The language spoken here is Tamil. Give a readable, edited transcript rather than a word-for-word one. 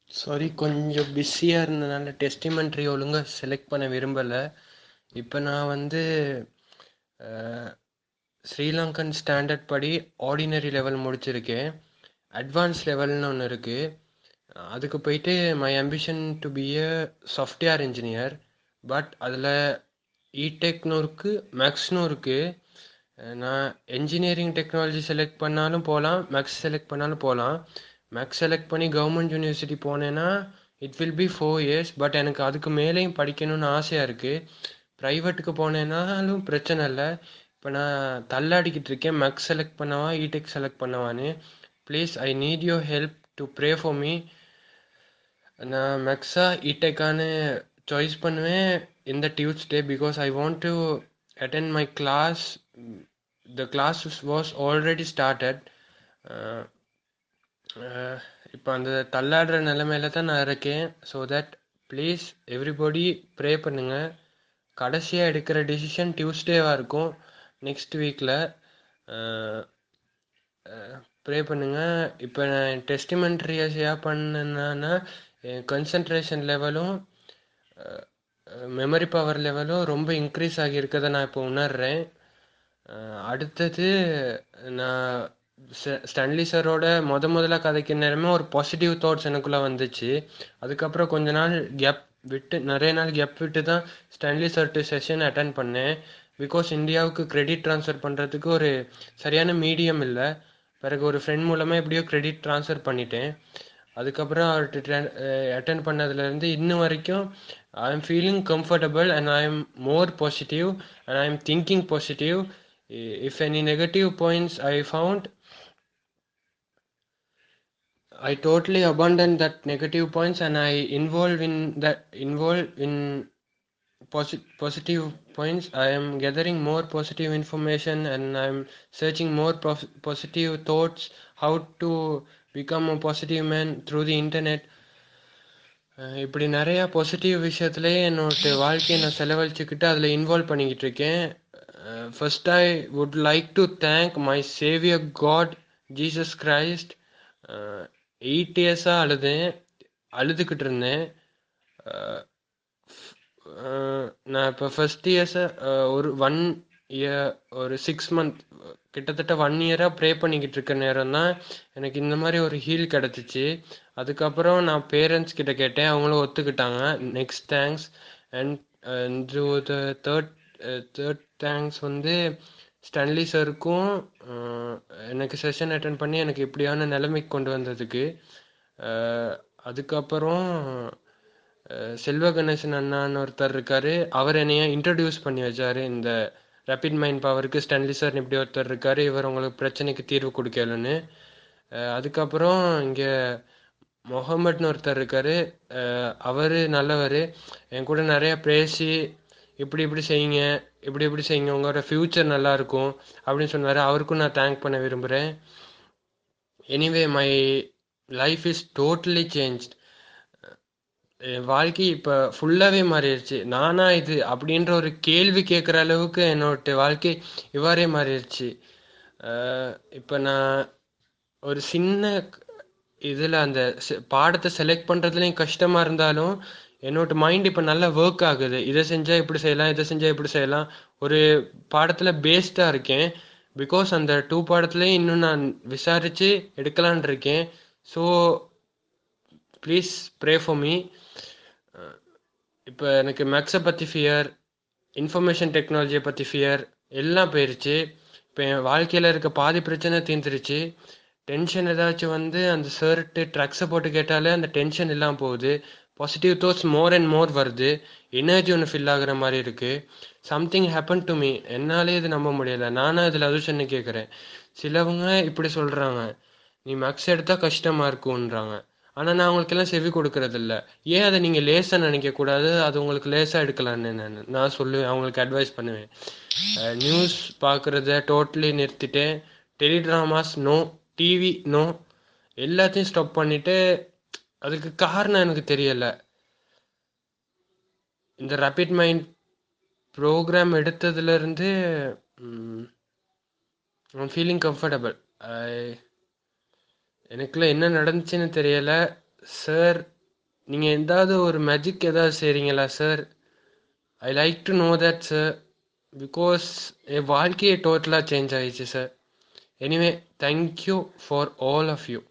சாரி, கொஞ்சம் பிஸியாக இருந்ததுனால டெஸ்டிமெண்ட்ரி ஒழுங்காக செலக்ட் பண்ண விரும்பலை. இப்போ நான் வந்து ஸ்ரீலங்கன் ஸ்டாண்டர்ட் படி ஆர்டினரி லெவல் முடிச்சிருக்கேன். அட்வான்ஸ் லெவல்னு ஒன்று இருக்குது. அதுக்கு போயிட்டு my ambition to be a software engineer. But அதில் இடெக்னு இருக்குது, மேக்ஸ்னும் இருக்குது. நான் என்ஜினியரிங் டெக்னாலஜி செலக்ட் பண்ணாலும் போகலாம், மேக்ஸ் செலக்ட் பண்ணாலும் போகலாம். மேக்ஸ் செலக்ட் பண்ணி கவர்மெண்ட் யூனிவர்சிட்டி போனேன்னா it will be 4 years. But எனக்கு அதுக்கு மேலேயும் படிக்கணும்னு ஆசையாக இருக்குது. ப்ரைவேட்டுக்கு போனேன்னாலும் பிரச்சனை இல்லை. இப்போ நான் தள்ளாடிக்கிட்டு இருக்கேன், மேக்ஸ் செலக்ட் பண்ணவா இடெக் செலக்ட் பண்ணவான்னு. Please, I need your help to pray for me. நான் மேக்ஸா இடெக்கான்னு சாய்ஸ் பண்ணுவேன் இந்த Tuesday because I want to attend my class. The class was already started. இப்போ அந்த தள்ளாடுற நிலைமையில தான் நான் இருக்கேன். So that please everybody pray பண்ணுங்க. கடைசியாக எடுக்கிற டிசிஷன் டியூஸ்டேவாக இருக்கும் நெக்ஸ்ட் வீக்கில். ப்ரே பண்ணுங்க. இப்போ நான் டெஸ்டிமெண்ட்ரியை ஷேர் பண்ணேன்னா என் கன்சன்ட்ரேஷன் லெவலும் மெமரி பவர் லெவலும் ரொம்ப இன்க்ரீஸ் ஆகியிருக்கதை நான் இப்போ உணர்றேன். அடுத்தது நான் ஸ்டான்லி சாரோட முதல்ல கதைக்க நேரமே ஒரு பாசிட்டிவ் தாட்ஸ் எனக்குள்ளே வந்துச்சு. அதுக்கப்புறம் கொஞ்ச நாள் கேப் விட்டு, நிறைய நாள் கேப் விட்டு தான் ஸ்டான்லி சார்ட்டு செஷன் அட்டன் பண்ணேன். பிகாஸ் இந்தியாவுக்கு கிரெடிட் ட்ரான்ஸ்ஃபர் பண்ணுறதுக்கு ஒரு சரியான மீடியம் இல்லை. பிறகு ஒரு ஃப்ரெண்ட் மூலமாக எப்படியோ கிரெடிட் ட்ரான்ஸ்ஃபர் பண்ணிட்டேன். அதுக்கப்புறம் அவர்கிட்ட அட்டன் பண்ணதுலேருந்து இன்னும் வரைக்கும் I am feeling comfortable and I am more positive and I am thinking positive. If any negative points I found, I totally abandon that negative points and I involve in positive points. I am gathering more positive information and I am searching more positive thoughts, how to become a positive man through the internet. இப்படி நிறையா பாசிட்டிவ் விஷயத்துலேயே என்னோட வாழ்க்கையை நான் செலவழிச்சுக்கிட்டு அதில் இன்வால்வ் பண்ணிக்கிட்டு இருக்கேன். First I would like to thank my saviour God Jesus Christ. 8 இயர்ஸாக அழுதுகிட்டு இருந்தேன். நான் இப்போ ஃபர்ஸ்ட் இயர்ஸாக ஒரு 6 மந்த், கிட்டத்தட்ட 1 இயராக ப்ரே பண்ணிக்கிட்டு இருக்க நேரம் தான் எனக்கு இந்த மாதிரி ஒரு ஹீல் கிடச்சிச்சு. அதுக்கப்புறம் நான் பேரண்ட்ஸ் கிட்ட கேட்டேன், அவங்களும் ஒத்துக்கிட்டாங்க. Next thanks. And the third thanks வந்து ஸ்டான்லி சாருக்கும் எனக்கு செஷன் அட்டன் பண்ணி எனக்கு இப்படியான நிலைமைக்கு கொண்டு வந்ததுக்கு. அதுக்கப்புறம் செல்வ கணேசன் அண்ணான்னு ஒருத்தர் இருக்காரு, அவர் என்னைய இன்ட்ரடியூஸ் பண்ணி வச்சாரு இந்த ரேபிட் மைண்ட் பவருக்கு. ஸ்டான்லி சார் இப்படி ஒருத்தர் இருக்காரு, இவர் உங்களுக்கு பிரச்சனைக்கு தீர்வு கொடுக்கலன்னு. அதுக்கப்புறம் இங்கே முகமட்னு ஒருத்தர் இருக்காரு, அவர் நல்லவர். என் கூட நிறைய பேசி இப்படி இப்படி செய்யுங்க, இப்படி இப்படி செய்யுங்க, உங்களோட ஃப்யூச்சர் நல்லா இருக்கும் அப்படின்னு சொன்னார். அவருக்கும் நான் தேங்க் பண்ண விரும்புகிறேன். Anyway, my life is totally changed. என் வாழ்க்கை இப்போ ஃபுல்லாகவே மாறிடுச்சு. நானா இது அப்படின்ற ஒரு கேள்வி கேட்குற அளவுக்கு என்னோட வாழ்க்கை இவ்வாறே மாறிடுச்சு. இப்போ நான் ஒரு சின்ன இதில் அந்த பாடத்தை செலக்ட் பண்ணுறதுலையும் கஷ்டமாக இருந்தாலும் என்னோட மைண்ட் இப்போ நல்லா ஒர்க் ஆகுது. இதை செஞ்சால் இப்படி செய்யலாம், இதை செஞ்சால் இப்படி செய்யலாம். ஒரு பாடத்தில் பேஸ்டாக இருக்கேன். பிகாஸ் அந்த 2 பாடத்துலேயும் இன்னும் நான் விசாரித்து எடுக்கலான் இருக்கேன். So please pray for me. இப்போ எனக்கு மேக்ஸை பற்றி ஃபியர், இன்ஃபர்மேஷன் டெக்னாலஜியை பற்றி ஃபியர் எல்லாம் போயிடுச்சு. இப்போ என் வாழ்க்கையில் இருக்க பாதி பிரச்சனை தீர்ந்துருச்சு. டென்ஷன் ஏதாச்சும் வந்து அந்த சர்ட்டு ட்ரக்ஸை போட்டு கேட்டாலே அந்த டென்ஷன் இல்லாமல் போகுது. Positive thoughts more and more வருது. எனர்ஜி ஒன்று ஃபில் ஆகுற மாதிரி இருக்குது. Something happen to me. என்னாலே இது நம்ப முடியலை. நானும் அதில் அதுஷன்னு கேட்குறேன். சிலவங்க இப்படி சொல்கிறாங்க, நீ மேக்ஸ் எடுத்தால் கஷ்டமாக இருக்குன்றாங்க. ஆனால் நான் அவங்களுக்கெல்லாம் செவி கொடுக்கறதில்ல. ஏன் அதை நீங்கள் லேசாக நினைக்கக்கூடாது, அது உங்களுக்கு லேசாக எடுக்கலான்னு நான் சொல்லுவேன், அவங்களுக்கு அட்வைஸ் பண்ணுவேன். நியூஸ் பார்க்குறத டோட்டலி நிறுத்திட்டேன். டெலிட்ராமாஸ் நோ, டிவி நோ, எல்லாத்தையும் ஸ்டாப் பண்ணிட்டு. அதுக்கு காரணம் எனக்கு தெரியல. இந்த ரேபிட் மைண்ட் ப்ரோக்ராம் எடுத்ததுலேருந்து ஐம் ஃபீலிங் கம்ஃபர்டபுள். எனக்குள்ள என்ன நடந்துச்சுன்னு தெரியல. சார் நீங்கள் ஏதாவது ஒரு மேஜிக் ஏதாவது செய்கிறீங்களா sir? I like to know that sir, because என் வாழ்க்கையே டோட்டலாக சேஞ்ச் ஆயிடுச்சு sir. Anyway, thank you for all of you.